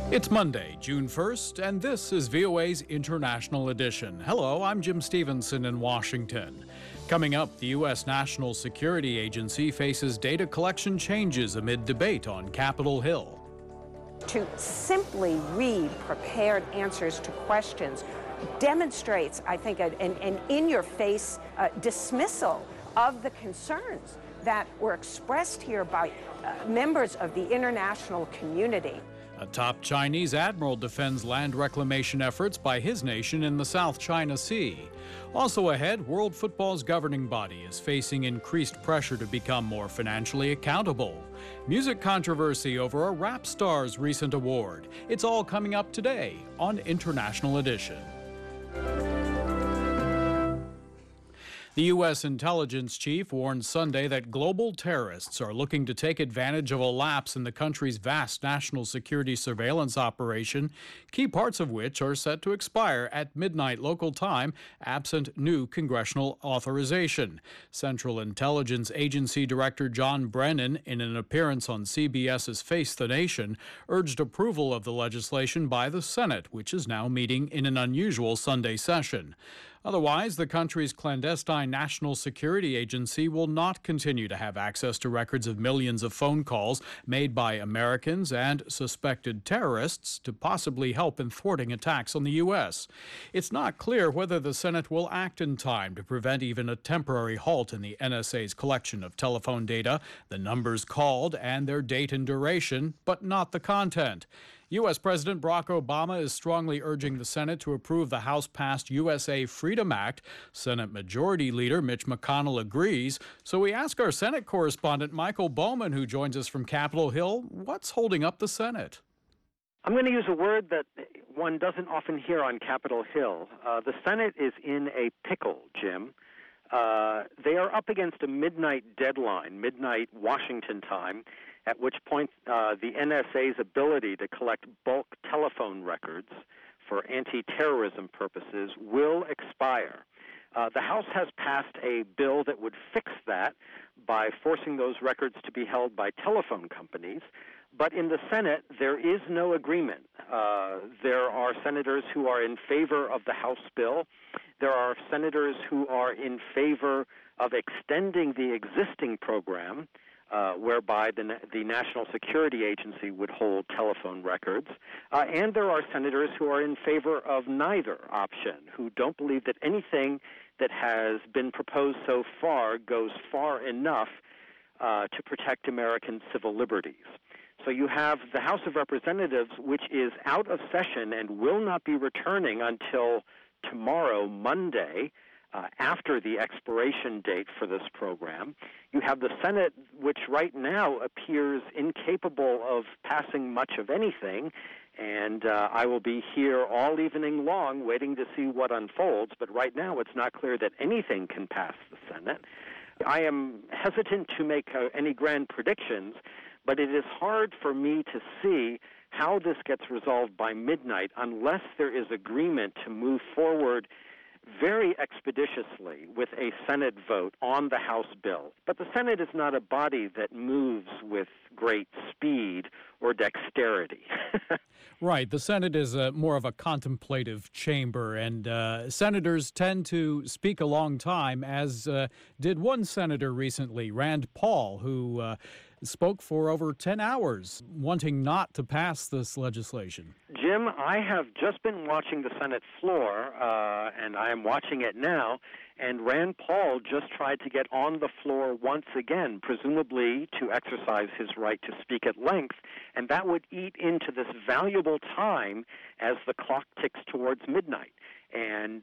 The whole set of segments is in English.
It's Monday, June 1st, and this is VOA's International Edition. Hello, I'm Jim Stevenson in Washington. Coming up, the U.S. National Security Agency faces data collection changes amid debate on Capitol Hill. To simply read prepared answers to questions demonstrates, I think, an in-your-face dismissal of the concerns that were expressed here by members of the international community. A top Chinese admiral defends land reclamation efforts by his nation in the South China Sea. Also ahead, world football's governing body is facing increased pressure to become more financially accountable. Music controversy over a rap star's recent award. It's all coming up today on International Edition. The U.S. intelligence chief warned Sunday that global terrorists are looking to take advantage of a lapse in the country's vast national security surveillance operation, key parts of which are set to expire at midnight local time, absent new congressional authorization. Central Intelligence Agency Director John Brennan, in an appearance on CBS's Face the Nation, urged approval of the legislation by the Senate, which is now meeting in an unusual Sunday session. Otherwise, the country's clandestine National Security Agency will not continue to have access to records of millions of phone calls made by Americans and suspected terrorists to possibly help in thwarting attacks on the U.S. It's not clear whether the Senate will act in time to prevent even a temporary halt in the NSA's collection of telephone data, the numbers called, and their date and duration, but not the content. U.S. President Barack Obama is strongly urging the Senate to approve the House-passed USA Freedom Act. Senate Majority Leader Mitch McConnell agrees. So we ask our Senate correspondent Michael Bowman, who joins us from Capitol Hill, what's holding up the Senate? I'm going to use a word that one doesn't often hear on Capitol Hill. The Senate is in a pickle, Jim. They are up against a midnight deadline, midnight Washington time, at which point the NSA's ability to collect bulk telephone records for anti-terrorism purposes will expire. The House has passed a bill that would fix that by forcing those records to be held by telephone companies. But in the Senate, there is no agreement. There are senators who are in favor of the House bill. There are senators who are in favor of extending the existing program, whereby the National Security Agency would hold telephone records. And there are senators who are in favor of neither option, who don't believe that anything that has been proposed so far goes far enough to protect American civil liberties. So you have the House of Representatives, which is out of session and will not be returning until tomorrow, Monday, after the expiration date for this program. You have the Senate, which right now appears incapable of passing much of anything, and I will be here all evening long waiting to see what unfolds, but right now it's not clear that anything can pass the Senate. I am hesitant to make any grand predictions, but it is hard for me to see how this gets resolved by midnight unless there is agreement to move forward very expeditiously with a Senate vote on the House bill. But the Senate is not a body that moves with great speed or dexterity. Right. The Senate is more of a contemplative chamber, and senators tend to speak a long time, as did one senator recently, Rand Paul, who spoke for over 10 hours, wanting not to pass this legislation. Jim, I have just been watching the Senate floor, and I am watching it now, and Rand Paul just tried to get on the floor once again, presumably to exercise his right to speak at length, and that would eat into this valuable time as the clock ticks towards midnight. And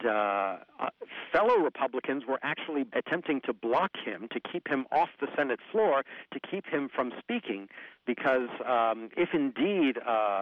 fellow Republicans were actually attempting to block him, to keep him off the Senate floor, to keep him from speaking, because if indeed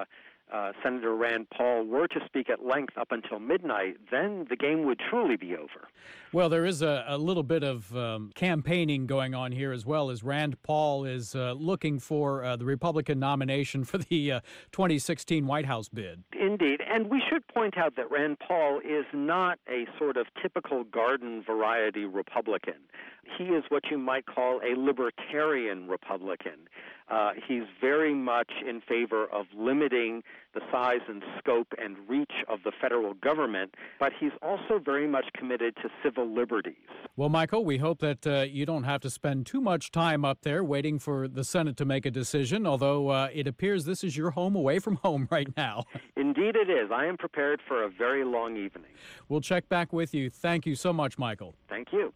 Senator Rand Paul were to speak at length up until midnight, then the game would truly be over. Well, there is a little bit of campaigning going on here as well, as Rand Paul is looking for the Republican nomination for the 2016 White House bid. Indeed, and we should point out that Rand Paul is not a sort of typical garden variety Republican. He is what you might call a libertarian Republican. He's very much in favor of limiting the size and scope and reach of the federal government, but he's also very much committed to civil liberties. Well, Michael, we hope that you don't have to spend too much time up there waiting for the Senate to make a decision, although it appears this is your home away from home right now. Indeed it is. I am prepared for a very long evening. We'll check back with you. Thank you so much, Michael. Thank you.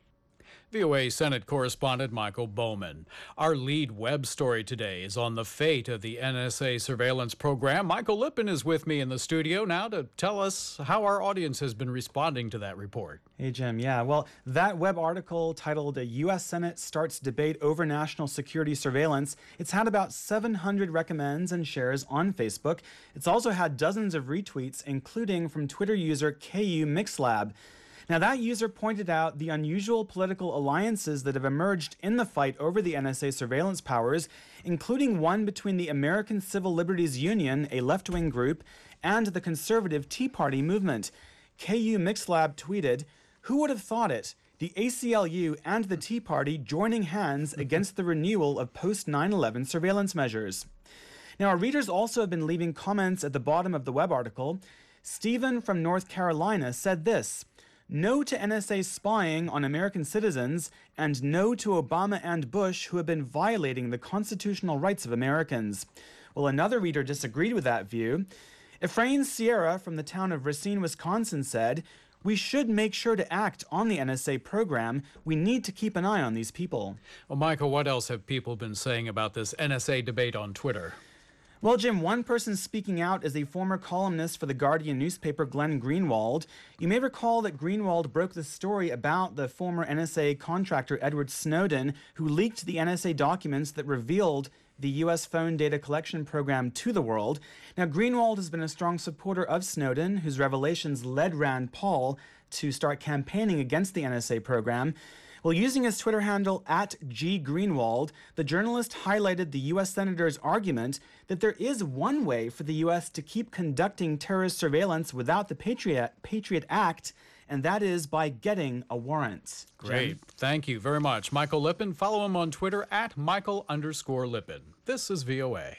VOA Senate correspondent Michael Bowman. Our lead web story today is on the fate of the NSA surveillance program. Michael Lippin is with me in the studio now to tell us how our audience has been responding to that report. Hey, Jim. Yeah, well, that web article titled "A U.S. Senate Starts Debate Over National Security Surveillance," it's had about 700 recommends and shares on Facebook. It's also had dozens of retweets, including from Twitter user KU Mixlab. Now, that user pointed out the unusual political alliances that have emerged in the fight over the NSA surveillance powers, including one between the American Civil Liberties Union, a left-wing group, and the conservative Tea Party movement. KU Mixlab tweeted, "Who would have thought it? The ACLU and the Tea Party joining hands against the renewal of post-9/11 surveillance measures." Now, our readers also have been leaving comments at the bottom of the web article. Stephen from North Carolina said this: "No to NSA spying on American citizens, and no to Obama and Bush, who have been violating the constitutional rights of Americans." Well, another reader disagreed with that view. Efrain Sierra from the town of Racine, Wisconsin said, "We should make sure to act on the NSA program. We need to keep an eye on these people." Well, Michael, what else have people been saying about this NSA debate on Twitter? Well, Jim, one person speaking out is a former columnist for the Guardian newspaper, Glenn Greenwald. You may recall that Greenwald broke the story about the former NSA contractor Edward Snowden, who leaked the NSA documents that revealed the U.S. phone data collection program to the world. Now, Greenwald has been a strong supporter of Snowden, whose revelations led Rand Paul to start campaigning against the NSA program. Well, using his Twitter handle @GGreenwald, the journalist highlighted the U.S. Senator's argument that there is one way for the U.S. to keep conducting terrorist surveillance without the Patriot Act, and that is by getting a warrant. Great. Jim? Thank you very much. Michael Lippin. Follow him on Twitter @Michael_Lippin. This is VOA.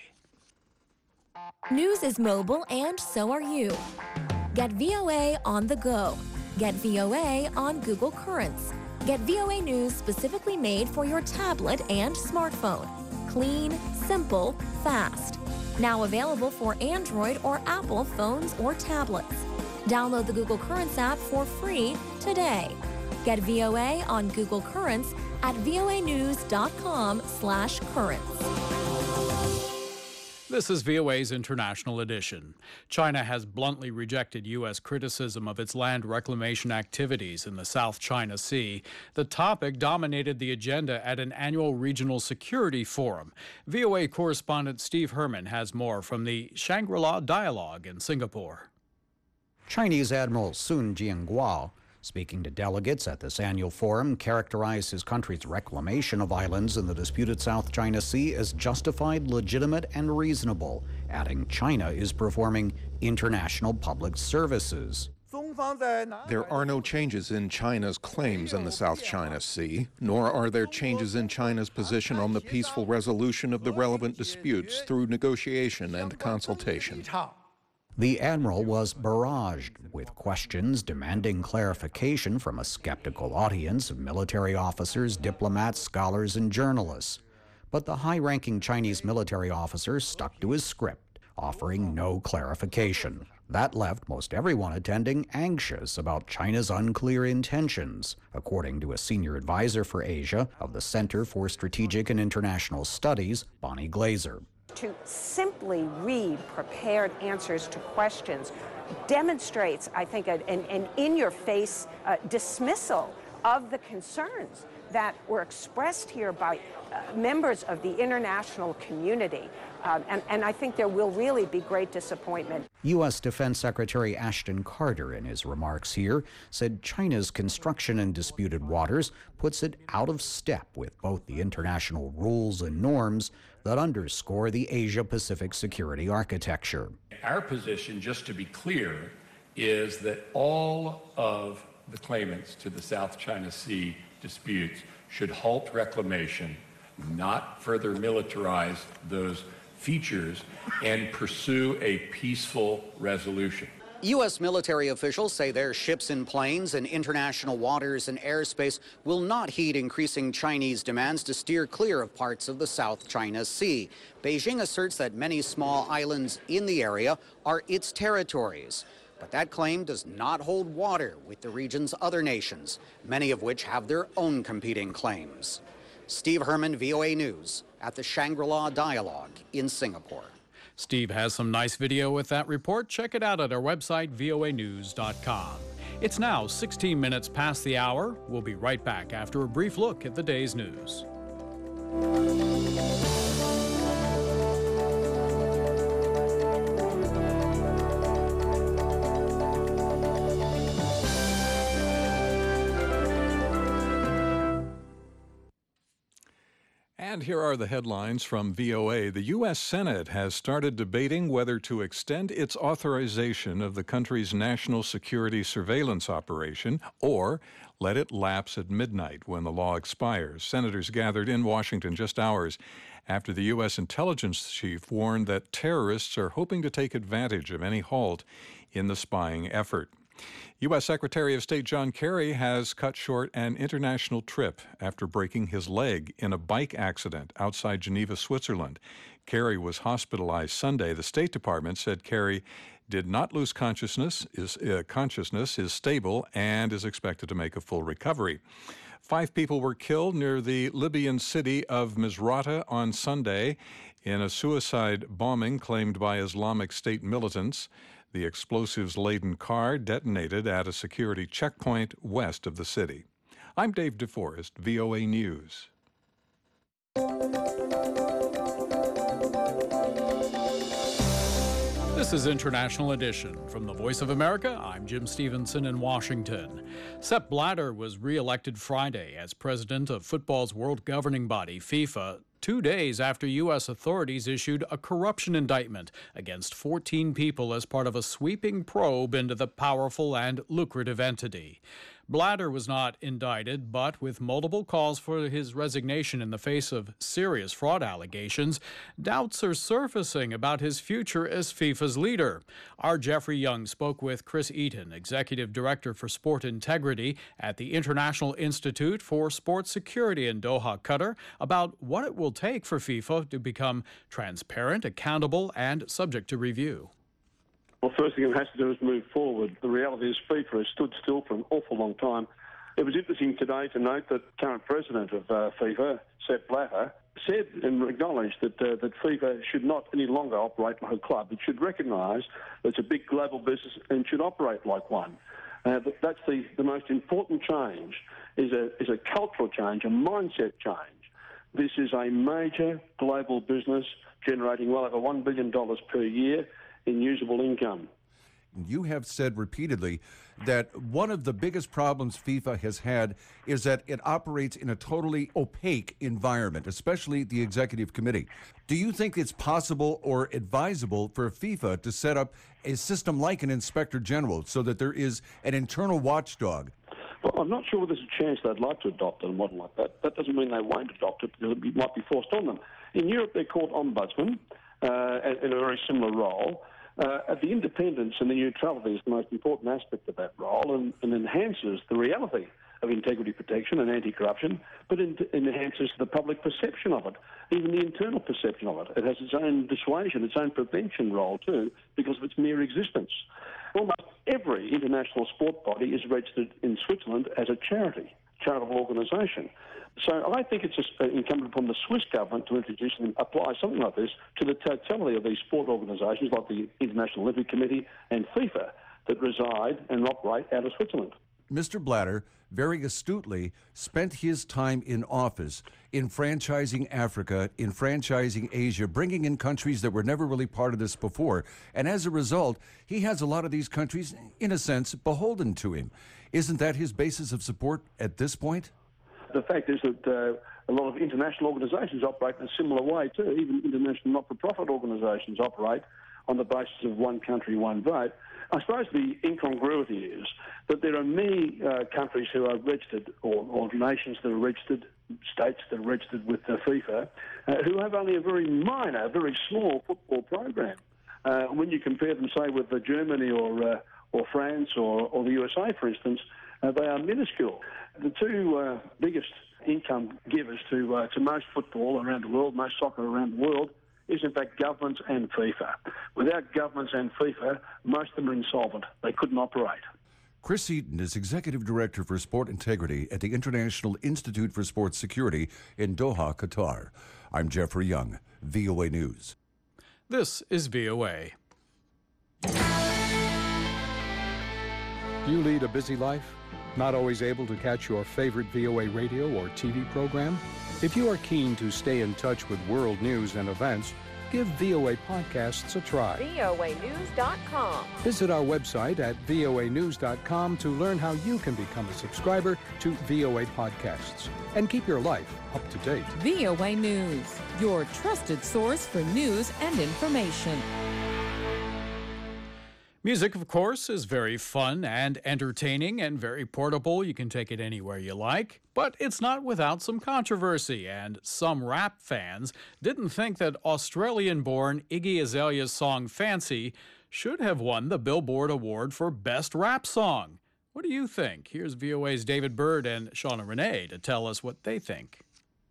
News is mobile, and so are you. Get VOA on the go. Get VOA on Google Currents. Get VOA News specifically made for your tablet and smartphone. Clean, simple, fast. Now available for Android or Apple phones or tablets. Download the Google Currents app for free today. Get VOA on Google Currents at voanews.com/currents. This is VOA's International Edition. China has bluntly rejected U.S. criticism of its land reclamation activities in the South China Sea. The topic dominated the agenda at an annual regional security forum. VOA correspondent Steve Herman has more from the Shangri-La Dialogue in Singapore. Chinese Admiral Sun Jianguo, speaking to delegates at this annual forum, characterized his country's reclamation of islands in the disputed South China Sea as justified, legitimate, and reasonable, adding China is performing international public services. There are no changes in China's claims in the South China Sea, nor are there changes in China's position on the peaceful resolution of the relevant disputes through negotiation and consultation. The admiral was barraged with questions demanding clarification from a skeptical audience of military officers, diplomats, scholars, and journalists. But the high-ranking Chinese military officer stuck to his script, offering no clarification. That left most everyone attending anxious about China's unclear intentions, according to a senior advisor for Asia of the Center for Strategic and International Studies, Bonnie Glaser. To simply read prepared answers to questions demonstrates, I think, an in-your-face dismissal of the concerns that were expressed here by members of the international community. And I think there will really be great disappointment. U.S. Defense Secretary Ashton Carter, in his remarks here, said China's construction in disputed waters puts it out of step with both the international rules and norms that underscore the Asia-Pacific security architecture. Our position, just to be clear, is that all of the claimants to the South China Sea disputes should halt reclamation, not further militarize those features and pursue a peaceful resolution. U.S. military officials say their ships and planes in international waters and airspace will not heed increasing Chinese demands to steer clear of parts of the South China Sea. Beijing asserts that many small islands in the area are its territories. But that claim does not hold water with the region's other nations, many of which have their own competing claims. Steve Herman, VOA News, at the Shangri-La Dialogue in Singapore. Steve has some nice video with that report. Check it out at our website, voanews.com. It's now 16 minutes past the hour. We'll be right back after a brief look at the day's news. And here are the headlines from VOA. The U.S. Senate has started debating whether to extend its authorization of the country's national security surveillance operation or let it lapse at midnight when the law expires. Senators gathered in Washington just hours after the U.S. intelligence chief warned that terrorists are hoping to take advantage of any halt in the spying effort. U.S. Secretary of State John Kerry has cut short an international trip after breaking his leg in a bike accident outside Geneva, Switzerland. Kerry was hospitalized Sunday. The State Department said Kerry did not lose consciousness, is stable, and is expected to make a full recovery. 5 people were killed near the Libyan city of Misrata on Sunday in a suicide bombing claimed by Islamic State militants. The explosives-laden car detonated at a security checkpoint west of the city. I'm Dave DeForest, VOA News. This is International Edition. From the Voice of America, I'm Jim Stevenson in Washington. Sepp Blatter was re-elected Friday as president of football's world governing body, FIFA, 2 days after U.S. authorities issued a corruption indictment against 14 people as part of a sweeping probe into the powerful and lucrative entity. Blatter was not indicted, but with multiple calls for his resignation in the face of serious fraud allegations, doubts are surfacing about his future as FIFA's leader. Our Jeffrey Young spoke with Chris Eaton, Executive Director for Sport Integrity at the International Institute for Sports Security in Doha, Qatar, about what it will take for FIFA to become transparent, accountable, and subject to review. Well, first thing it has to do is move forward. The reality is FIFA has stood still for an awful long time. It was interesting today to note that current president of FIFA, Sepp Blatter, said and acknowledged that FIFA should not any longer operate like a club. It should recognise that it's a big global business and should operate like one. That's the most important change, is a cultural change, a mindset change. This is a major global business generating well over $1 billion per year in usable income. You have said repeatedly that one of the biggest problems FIFA has had is that it operates in a totally opaque environment, especially the executive committee. Do you think it's possible or advisable for FIFA to set up a system like an inspector general so that there is an internal watchdog? Well, I'm not sure there's a chance they'd like to adopt a model like that. That doesn't mean they won't adopt it, because it might be forced on them. In Europe, they're called ombudsmen in a very similar role. The independence and the neutrality is the most important aspect of that role, and enhances the reality of integrity protection and anti-corruption, but it enhances the public perception of it, even the internal perception of it. It has its own dissuasion, its own prevention role too, because of its mere existence. Almost every international sport body is registered in Switzerland as a charitable organisation. So I think it's incumbent upon the Swiss government to introduce and apply something like this to the totality of these sport organisations like the International Olympic Committee and FIFA that reside and operate out of Switzerland. Mr. Blatter very astutely spent his time in office enfranchising Africa, enfranchising Asia, bringing in countries that were never really part of this before. And as a result, he has a lot of these countries, in a sense, beholden to him. Isn't that his basis of support at this point? The fact is that a lot of international organisations operate in a similar way too. Even international not-for-profit organisations operate on the basis of one country, one vote. I suppose the incongruity is that there are many countries who are registered, or nations that are registered states that are registered with FIFA, who have only a very minor, very small football program. When you compare them, say, with Germany or France or the USA, for instance, they are minuscule. The two biggest income givers to most football around the world, most soccer around the world, is in fact governments and FIFA. Without governments and FIFA, most of them are insolvent. They couldn't operate. Chris Eaton is Executive Director for Sport Integrity at the International Institute for Sports Security in Doha, Qatar. I'm Jeffrey Young, VOA News. This is VOA. Do you lead a busy life? Not always able to catch your favorite VOA radio or TV program? If you are keen to stay in touch with world news and events, give VOA Podcasts a try. voanews.com. Visit our website at voanews.com to learn how you can become a subscriber to VOA Podcasts and keep your life up to date. VOA News, your trusted source for news and information. Music, of course, is very fun and entertaining and very portable. You can take it anywhere you like. But it's not without some controversy, and some rap fans didn't think that Australian-born Iggy Azalea's song Fancy should have won the Billboard Award for Best Rap Song. What do you think? Here's VOA's David Bird and Shauna Renee to tell us what they think.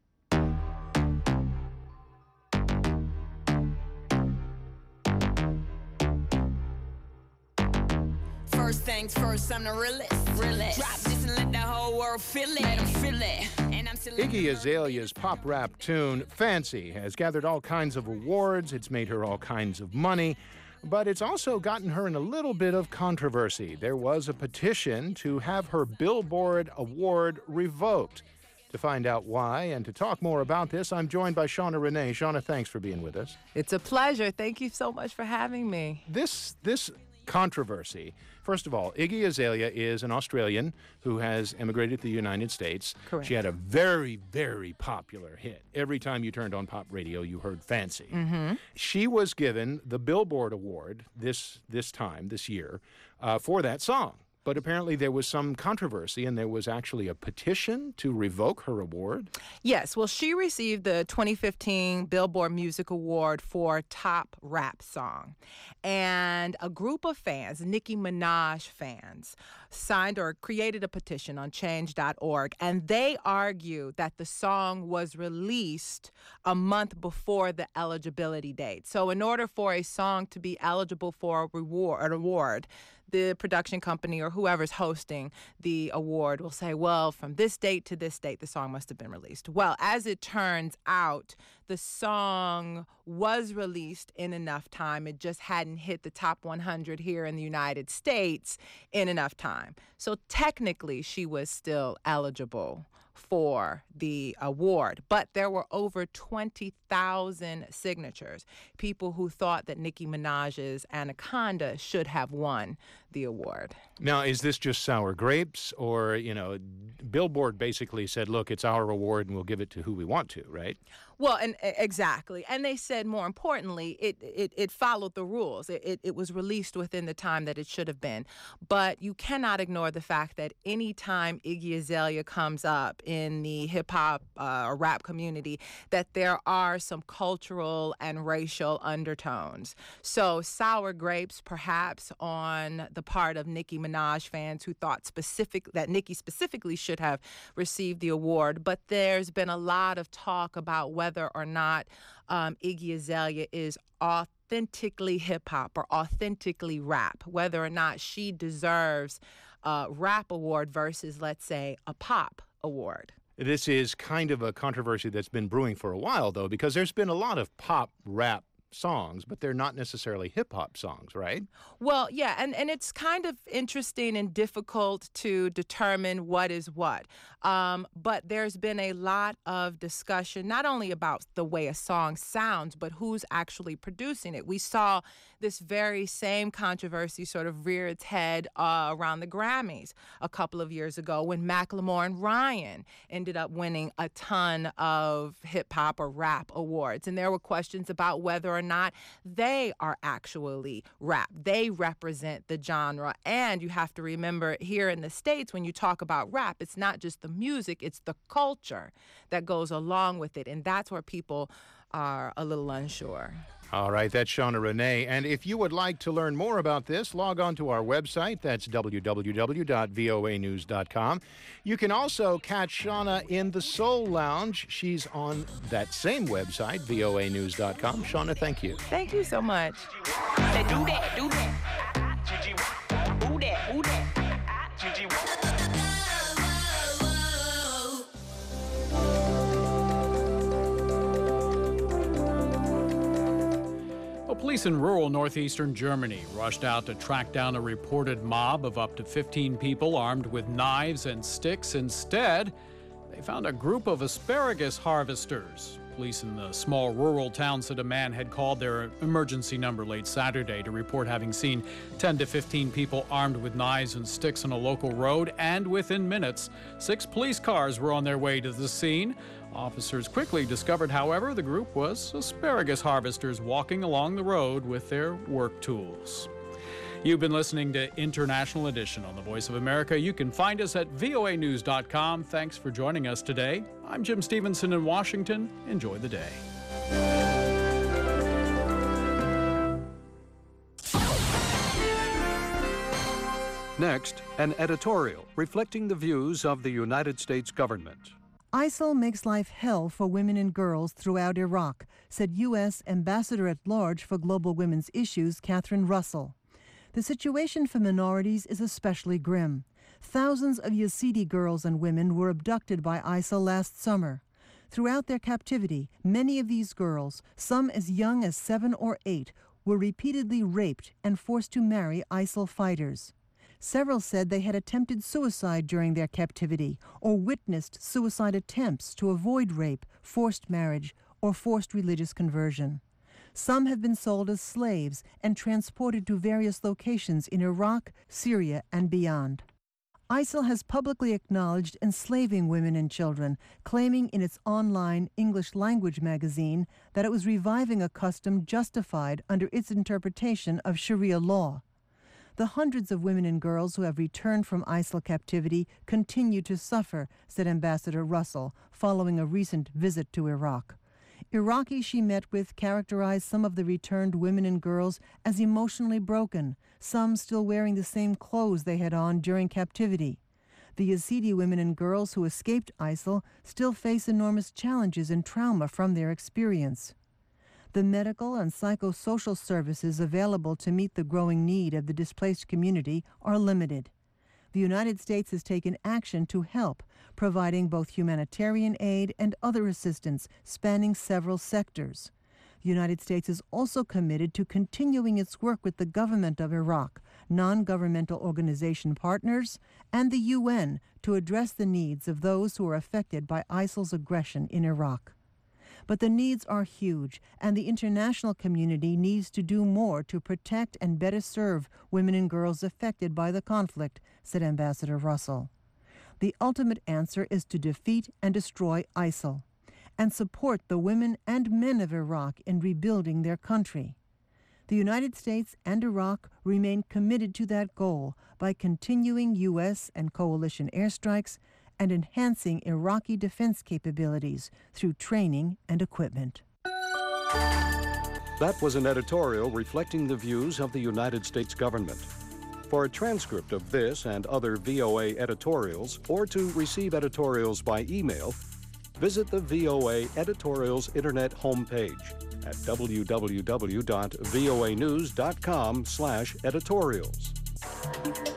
First things first, I'm the realest. Drop this and let the whole world feel it. Let 'em feel it. And I'm still Iggy Azalea's pop rap tune, Fancy, has gathered all kinds of awards. It's made her all kinds of money. But it's also gotten her in a little bit of controversy. There was a petition to have her Billboard Award revoked. To find out why and to talk more about this, I'm joined by Shauna Renee. Shauna, thanks for being with us. It's a pleasure. Thank you so much for having me. This controversy. First of all, Iggy Azalea is an Australian who has immigrated to the United States. Correct. She had a very, very popular hit. Every time you turned on pop radio, you heard Fancy. Mm-hmm. She was given the Billboard Award this year, for that song. But apparently there was some controversy, and there was actually a petition to revoke her award. Yes, well, she received the 2015 Billboard Music Award for Top Rap Song. And a group of fans, Nicki Minaj fans, signed or created a petition on change.org, and they argue that the song was released a month before the eligibility date. So in order for a song to be eligible for an award, the production company or whoever's hosting the award will say, well, from this date to this date, the song must have been released. Well, as it turns out, the song was released in enough time. It just hadn't hit the top 100 here in the United States in enough time. So technically, she was still eligible for the award, but there were over 20,000 signatures, people who thought that Nicki Minaj's Anaconda should have won the award. Now, is this just sour grapes, or, Billboard basically said, look, it's our award and we'll give it to who we want to, right? Well, and exactly. And they said, more importantly, it followed the rules. It was released within the time that it should have been. But you cannot ignore the fact that any time Iggy Azalea comes up in the hip-hop or rap community, that there are some cultural and racial undertones. So sour grapes, perhaps, on the part of Nicki Minaj fans who thought that Nicki specifically should have received the award. But there's been a lot of talk about whether or not Iggy Azalea is authentically hip-hop or authentically rap, whether or not she deserves a rap award versus, let's say, a pop award. This is kind of a controversy that's been brewing for a while, though, because there's been a lot of pop rap songs, but they're not necessarily hip-hop songs, right? Well, yeah, and it's kind of interesting and difficult to determine what is what. But there's been a lot of discussion, not only about the way a song sounds, but who's actually producing it. We saw this very same controversy sort of rear its head around the Grammys a couple of years ago when Macklemore and Ryan ended up winning a ton of hip-hop or rap awards. And there were questions about whether or or not they are actually rap. They represent the genre. And you have to remember, here in the States, when you talk about rap, it's not just the music, it's the culture that goes along with it. And that's where people are a little unsure. All right, that's Shauna Renee. And if you would like to learn more about this, log on to our website. That's www.voanews.com. You can also catch Shauna in the Soul Lounge. She's on that same website, voanews.com. Shauna, thank you. Thank you so much. Say, do that, do that. Who that, who that? Police in rural northeastern Germany rushed out to track down a reported mob of up to 15 people armed with knives and sticks. Instead, they found a group of asparagus harvesters. Police in the small rural town said a man had called their emergency number late Saturday to report having seen 10 to 15 people armed with knives and sticks on a local road, and within minutes, 6 police cars were on their way to the scene. Officers quickly discovered, however, the group was asparagus harvesters walking along the road with their work tools. You've been listening to International Edition on the Voice of America. You can find us at voanews.com. Thanks for joining us today. I'm Jim Stevenson in Washington. Enjoy the day. Next, an editorial reflecting the views of the United States government. ISIL makes life hell for women and girls throughout Iraq, said U.S. Ambassador at Large for Global Women's Issues, Catherine Russell. The situation for minorities is especially grim. Thousands of Yazidi girls and women were abducted by ISIL last summer. Throughout their captivity, many of these girls, some as young as 7 or 8, were repeatedly raped and forced to marry ISIL fighters. Several said they had attempted suicide during their captivity or witnessed suicide attempts to avoid rape, forced marriage, or forced religious conversion. Some have been sold as slaves and transported to various locations in Iraq, Syria, and beyond. ISIL has publicly acknowledged enslaving women and children, claiming in its online English language magazine that it was reviving a custom justified under its interpretation of Sharia law. The hundreds of women and girls who have returned from ISIL captivity continue to suffer, said Ambassador Russell, following a recent visit to Iraq. Iraqis she met with characterized some of the returned women and girls as emotionally broken, some still wearing the same clothes they had on during captivity. The Yazidi women and girls who escaped ISIL still face enormous challenges and trauma from their experience. The medical and psychosocial services available to meet the growing need of the displaced community are limited. The United States has taken action to help, providing both humanitarian aid and other assistance spanning several sectors. The United States is also committed to continuing its work with the government of Iraq, non-governmental organization partners, and the UN to address the needs of those who are affected by ISIL's aggression in Iraq. But the needs are huge, and the international community needs to do more to protect and better serve women and girls affected by the conflict, said Ambassador Russell. The ultimate answer is to defeat and destroy ISIL, and support the women and men of Iraq in rebuilding their country. The United States and Iraq remain committed to that goal by continuing U.S. and coalition airstrikes and enhancing Iraqi defense capabilities through training and equipment. That was an editorial reflecting the views of the United States government. For a transcript of this and other VOA editorials, or to receive editorials by email, visit the VOA Editorials Internet homepage at www.voanews.com/editorials.